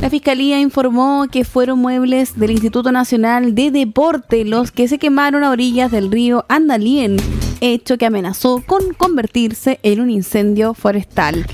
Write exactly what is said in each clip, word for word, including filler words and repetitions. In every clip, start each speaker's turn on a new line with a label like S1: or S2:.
S1: La Fiscalía informó que fueron muebles del Instituto Nacional de Deporte los que se quemaron a orillas del río Andalien, hecho que amenazó con convertirse en un incendio forestal.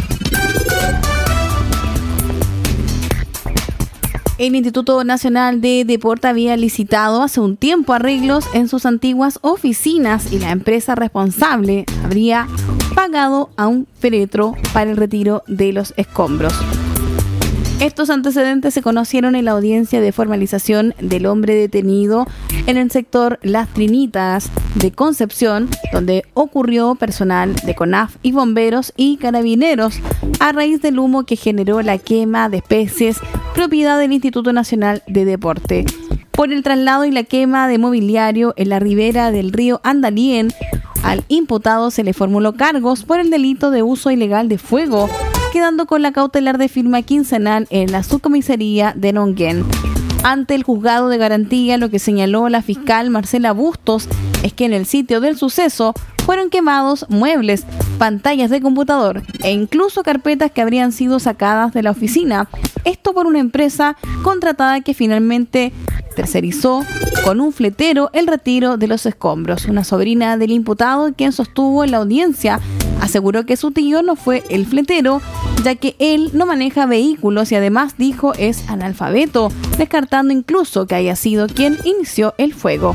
S1: El Instituto Nacional de Deporte había licitado hace un tiempo arreglos en sus antiguas oficinas y la empresa responsable habría pagado a un féretro para el retiro de los escombros. Estos antecedentes se conocieron en la audiencia de formalización del hombre detenido en el sector Las Trinitas de Concepción, donde ocurrió personal de CONAF y bomberos y carabineros a raíz del humo que generó la quema de especies propiedad del Instituto Nacional de Deporte. Por el traslado y la quema de mobiliario en la ribera del río Andalien, al imputado se le formuló cargos por el delito de uso ilegal de fuego, quedando con la cautelar de firma quincenal en la subcomisaría de Nonguén. Ante el juzgado de garantía, lo que señaló la fiscal Marcela Bustos es que en el sitio del suceso fueron quemados muebles, pantallas de computador e incluso carpetas que habrían sido sacadas de la oficina. Esto por una empresa contratada que finalmente tercerizó con un fletero el retiro de los escombros. Una sobrina del imputado, quien sostuvo en la audiencia, aseguró que su tío no fue el fletero, ya que él no maneja vehículos y además dijo es analfabeto, descartando incluso que haya sido quien inició el fuego.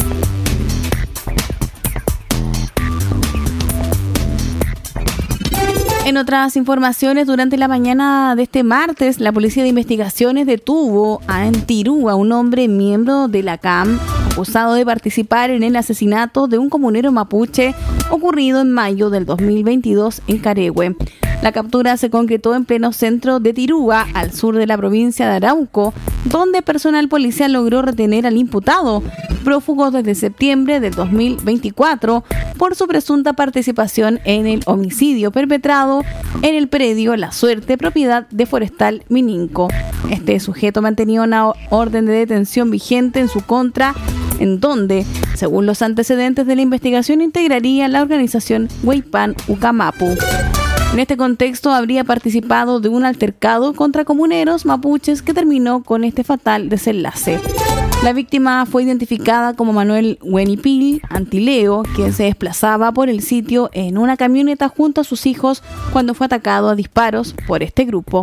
S1: En otras informaciones, durante la mañana de este martes, la Policía de Investigaciones detuvo en Tirúa a un hombre miembro de la C A M acusado de participar en el asesinato de un comunero mapuche ocurrido en mayo del dos mil veintidós en Carehue. La captura se concretó en pleno centro de Tirúa, al sur de la provincia de Arauco, donde personal policial logró retener al imputado, prófugo desde septiembre del dos mil veinticuatro, por su presunta participación en el homicidio perpetrado en el predio La Suerte, propiedad de Forestal Mininco. Este sujeto mantenía una orden de detención vigente en su contra, en donde, según los antecedentes de la investigación, integraría la organización Huaypan Ucamapu. En este contexto habría participado de un altercado contra comuneros mapuches que terminó con este fatal desenlace. La víctima fue identificada como Manuel Huenipil Antileo, quien se desplazaba por el sitio en una camioneta junto a sus hijos cuando fue atacado a disparos por este grupo.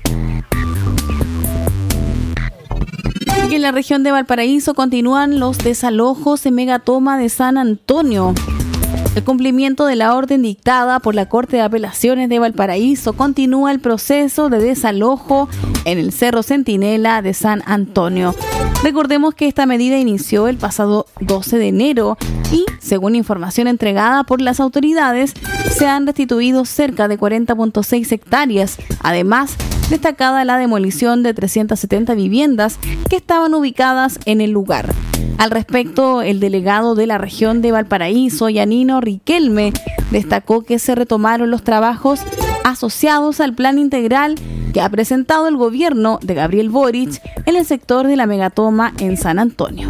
S1: Y en la región de Valparaíso continúan los desalojos en Megatoma de San Antonio. El cumplimiento de la orden dictada por la Corte de Apelaciones de Valparaíso continúa el proceso de desalojo en el Cerro Centinela de San Antonio. Recordemos que esta medida inició el pasado doce de enero y, según información entregada por las autoridades, se han restituido cerca de cuarenta punto seis hectáreas. Además, destacada la demolición de trescientas setenta viviendas que estaban ubicadas en el lugar. Al respecto, el delegado de la región de Valparaíso, Yanino Riquelme, destacó que se retomaron los trabajos asociados al plan integral que ha presentado el gobierno de Gabriel Boric en el sector de la Megatoma en San Antonio.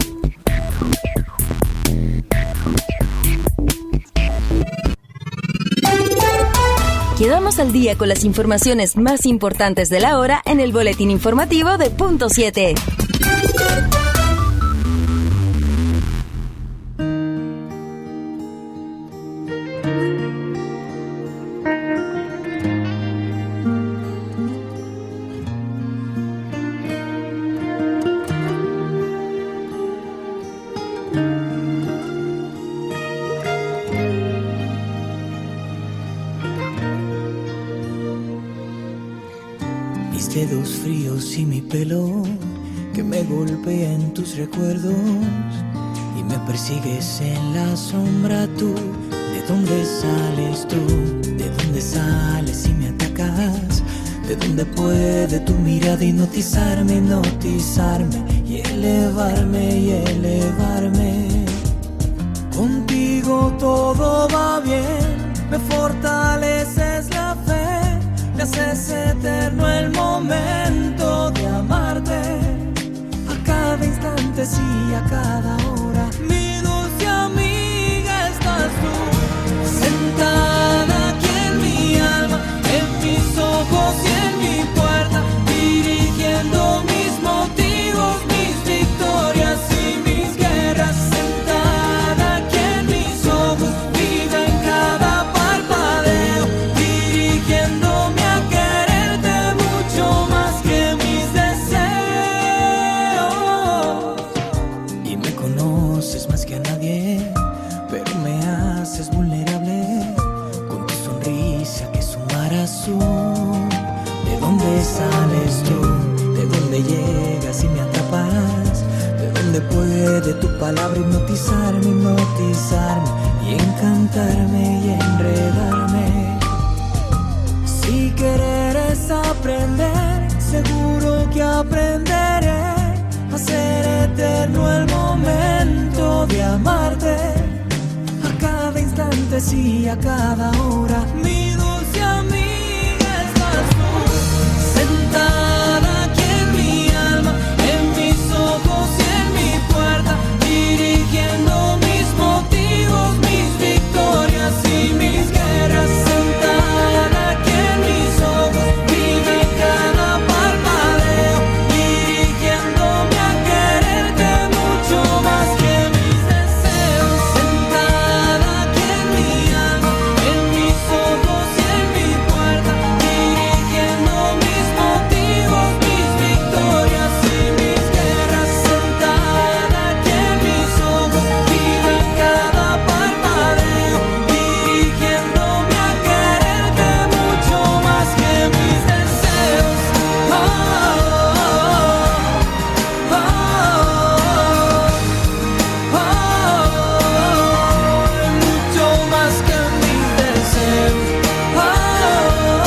S2: Quedamos al día con las informaciones más importantes de la hora en el boletín informativo de Punto siete.
S3: Mis dedos fríos y mi pelo que me golpea en tus recuerdos y me persigues en la sombra tú. ¿De dónde sales tú? ¿De dónde sales y me atacas? ¿De dónde puede tu mirada hipnotizarme, hipnotizarme y elevarme y elevarme? Contigo todo va bien, me fortaleces la fe, me haces eterno el momento de amarte. A cada instante, sí, a cada hora, mi dulce amiga estás tú, sentada aquí en mi alma, en mis ojos y en mi puerta, dirigida eres tú, de dónde llegas y me atrapas, de dónde puede tu palabra hipnotizarme, hipnotizarme y encantarme y enredarme. Si querer es aprender, seguro que aprenderé a ser eterno el momento de amarte. A cada instante, sí, a cada hora, mi dulce amiga estás tú, sentada aquí en mi alma, en mis ojos y en mi puerta, dirigiendo mis motivos, mis victorias y mis guerras. Sentada aquí en mis ojos, vive cada parpadeo, dirigiéndome a quererte mucho más que mis deseos. Sentada aquí en mi alma, en mis ojos y en mi puerta, dirigiendo mis motivos, mis victorias y mis guerras. Sentada aquí en mis ojos, vive cada parpadeo, dirigiéndome a quererte mucho más que mis deseos. Oh, oh, oh, oh, oh, mucho más que mis deseos. Oh, oh,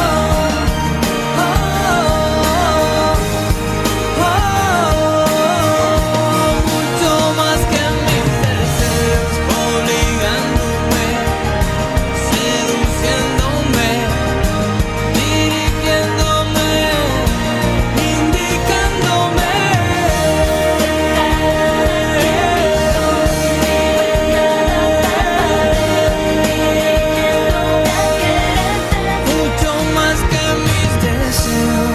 S3: oh, mucho más que mis deseos, obligándome, seduciéndome, dirigiéndome, indicándome. Mucho más que mis deseos.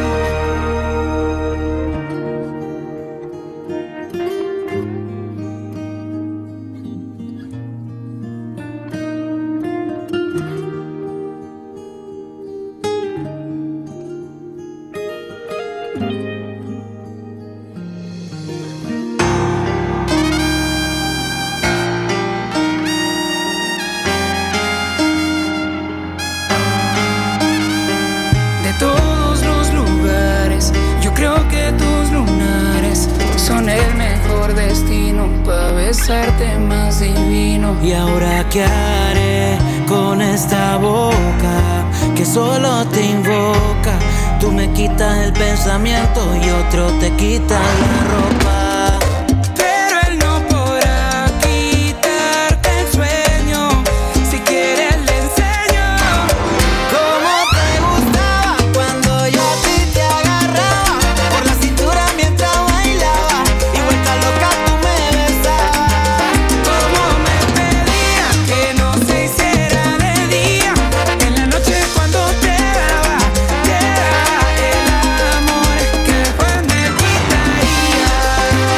S4: De todos los lugares, yo creo que tus lunares son el mejor destino para besarte más divino.
S3: ¿Y ahora qué haré con esta boca que solo te invoca? Tú me quitas el pensamiento y otro te quita la ropa.
S4: Pero él no podrá quitarte el sueño. Si quieres le enseño.
S3: ¿Cómo te gustaba cuando yo a ti te agarraba por la cintura mientras bailaba y vuelta loca tú me besabas?
S4: Como me pedía que no se hiciera de día, en la noche cuando te daba, te daba el amor que después me quitaría.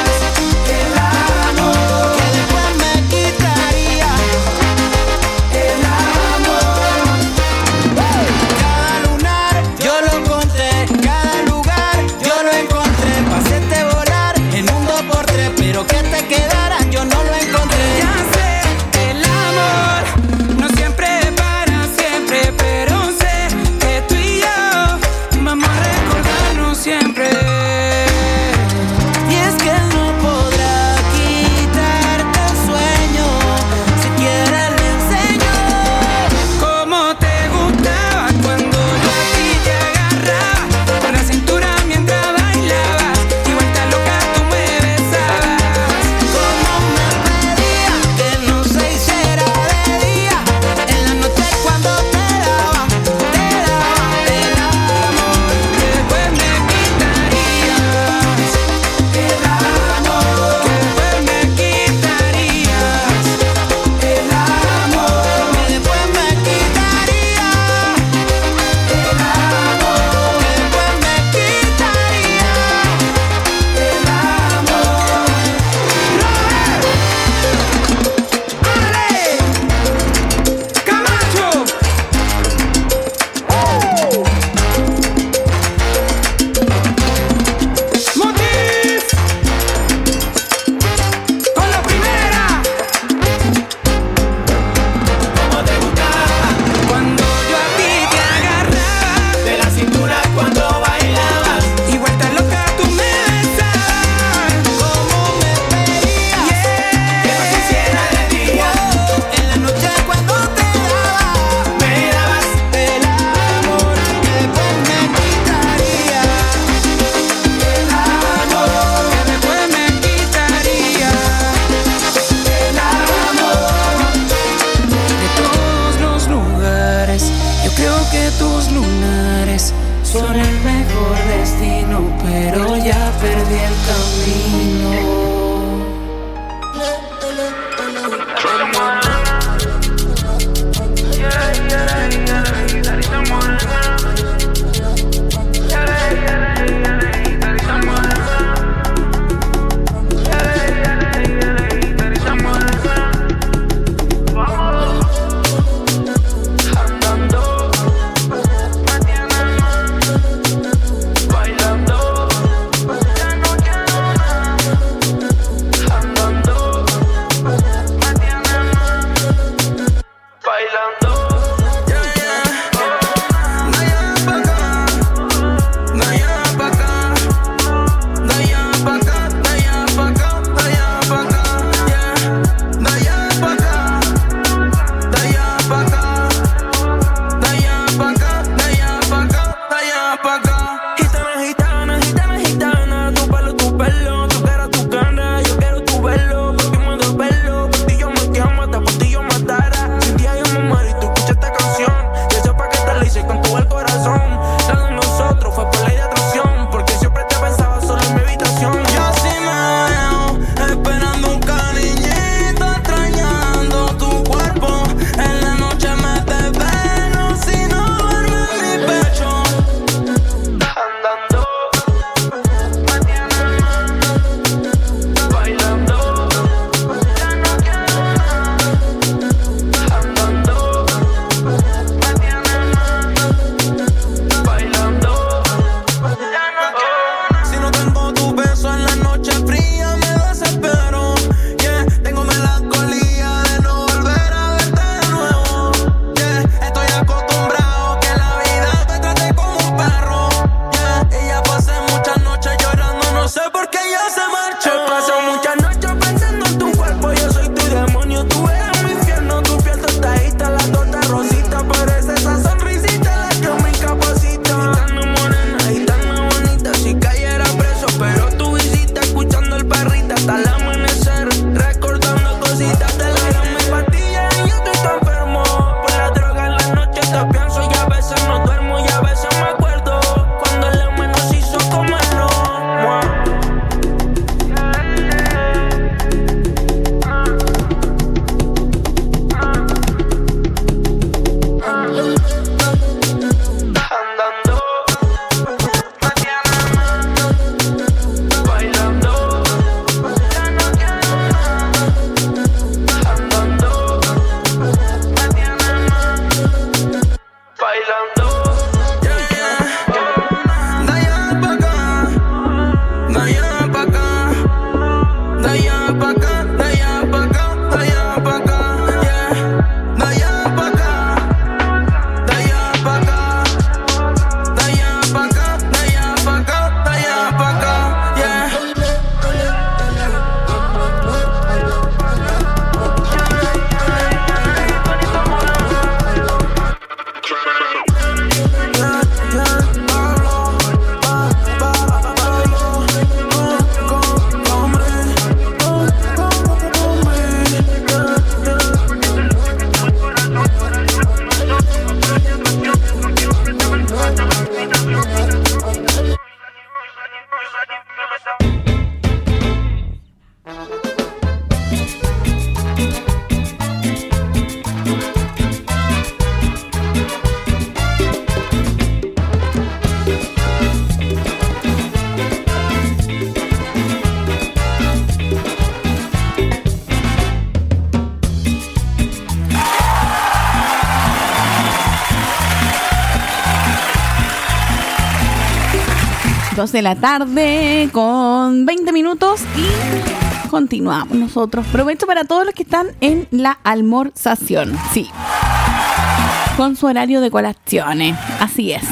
S1: dos de la tarde con veinte minutos y continuamos nosotros. Provecho para todos los que están en la almorzación. Sí. Con su horario de colaciones. Así es.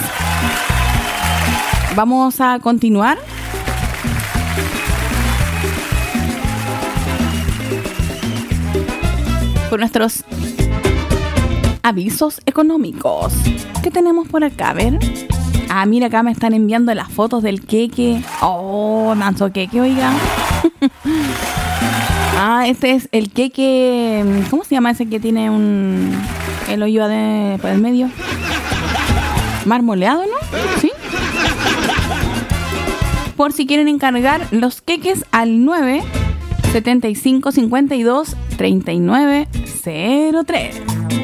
S1: Vamos a continuar. Con nuestros avisos económicos. ¿Qué tenemos por acá? A ver. Ah, mira, acá me están enviando las fotos del queque. Oh, manso queque, oiga. Ah, este es el queque. ¿Cómo se llama ese que tiene un el hoyo de por el medio? Marmoleado, ¿no? Sí. Por si quieren encargar los queques al nueve setenta y cinco cincuenta y dos treinta y nueve cero tres.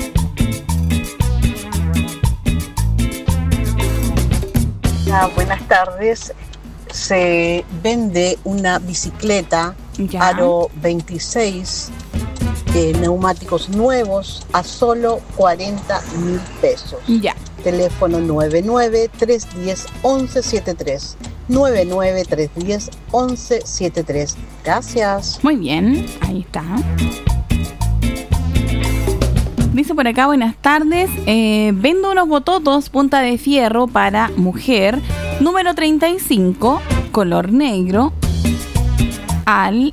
S5: Ah, buenas tardes. Se vende una bicicleta
S1: Ya.
S5: Aro veintiséis, eh, neumáticos nuevos a solo cuarenta mil pesos.
S1: Ya.
S5: Teléfono nueve nueve tres uno cero once setenta y tres. nueve nueve tres uno cero once setenta y tres. Gracias.
S1: Muy bien, ahí está. Dice por acá, buenas tardes. Eh, vendo unos bototos punta de fierro para mujer, número treinta y cinco, color negro, al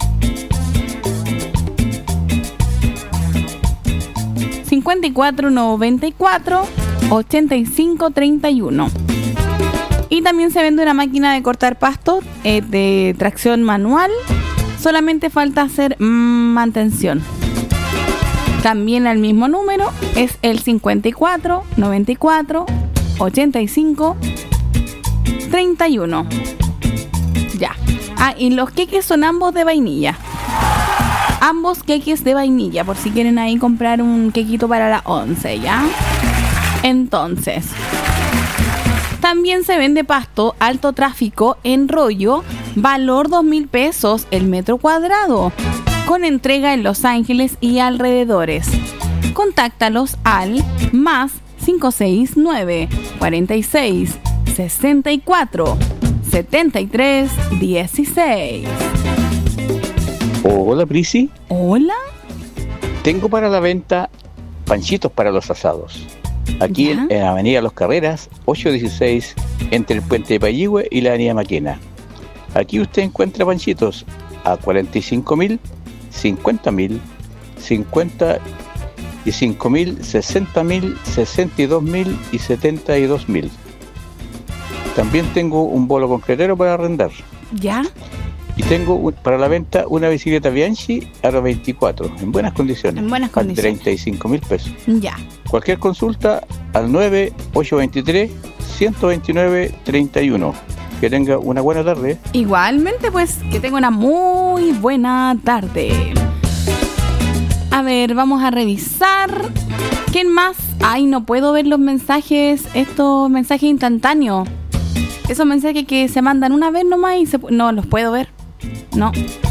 S1: cincuenta y cuatro noventa y cuatro ochenta y cinco treinta y uno. Y también se vende una máquina de cortar pasto eh, de tracción manual. Solamente falta hacer mm, mantención. También al mismo número es el cincuenta y cuatro noventa y cuatro ochenta y cinco treinta y uno. Ya. Ah, y los queques son ambos de vainilla. Ambos queques de vainilla, por si quieren ahí comprar un quequito para la once, ¿ya? Entonces, también se vende pasto alto tráfico en rollo, valor dos mil pesos el metro cuadrado, con entrega en Los Ángeles y alrededores. Contáctalos al más cinco seis nueve cuarenta y seis sesenta y cuatro setenta y tres dieciséis.
S6: Hola, Prisi.
S1: Hola.
S6: Tengo para la venta panchitos para los asados. Aquí en, en Avenida Los Carreras, ochocientos dieciséis, entre el Puente de Payihue y la Avenida Maquena. Aquí usted encuentra panchitos a cuarenta y cinco mil, cincuenta mil, cincuenta y cinco mil, sesenta mil, sesenta y dos mil y setenta y dos mil. También tengo un bolo concretero para arrendar.
S1: ¿Ya?
S6: Y tengo un, para la venta una bicicleta Bianchi Aro veinticuatro, en buenas condiciones.
S1: En buenas condiciones.
S6: A treinta y cinco mil pesos.
S1: Ya.
S6: Cualquier consulta al nueve ocho dos tres uno dos nueve tres uno. Que tenga una buena tarde.
S1: Igualmente, pues, que tenga una muy buena tarde. A ver, vamos a revisar. ¿Quién más? Ay, no puedo ver los mensajes, estos mensajes instantáneos. Esos mensajes que se mandan una vez nomás y se... No, los puedo ver. No,